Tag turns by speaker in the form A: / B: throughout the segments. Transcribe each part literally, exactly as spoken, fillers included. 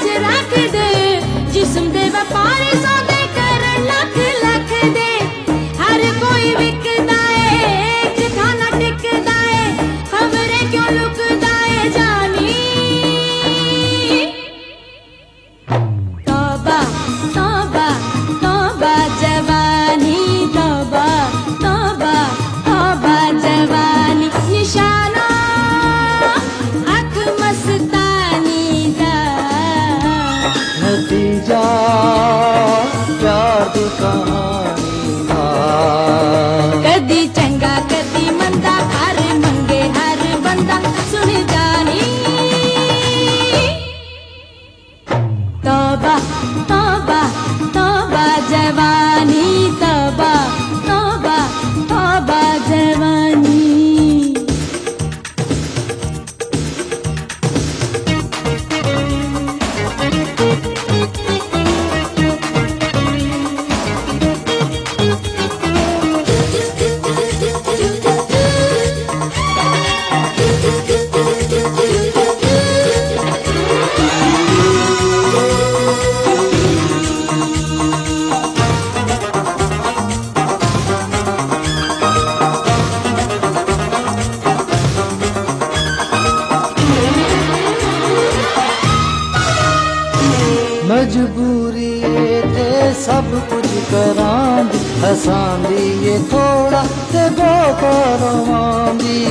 A: च रख दे जिस्म दे व्यापारी सौदे करन लख लख दे हर कोई विकदा है एक खाना टिकदा है खबरें क्यों लुकदा है जानी तौबा तौबा तौबा जवानी तौबा तौबा तौबा जवानी निशाना अख मस्तानी दा
B: नतीजा प्यार दी कहानी दा
A: कदी चंगा कदी मंदा हर मंगे हर बंदा सुन जानी तौबा तौबा तौबा जवानी तौबा तौबा तौबा जवानी
B: मजबूरी ते सब कुछ करांदी हसांदी ये थोड़ा ते बहुत रवांदी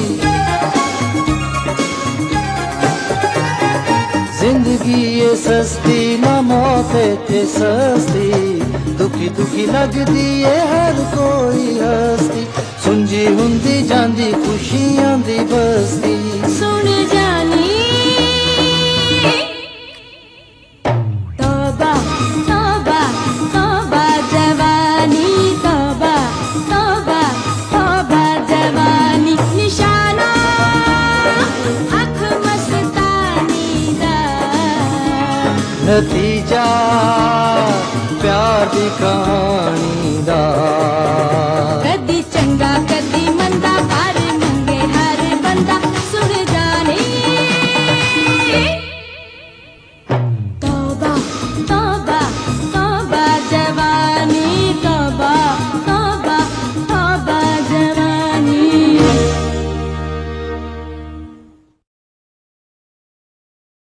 B: जिंदगी ये सस्ती ना मौत ते सस्ती दुखी दुखी लगदी है हर कोई हस्ती सुंजी हुंदी जांदी खुशियां दी बस्ती
A: सुन जानी तौबा तौबा तौबा जवानी तौबा तौबा तौबा जवानी निशाना अख मस्तानी दा
B: नतीजा प्यार दी कहानी दा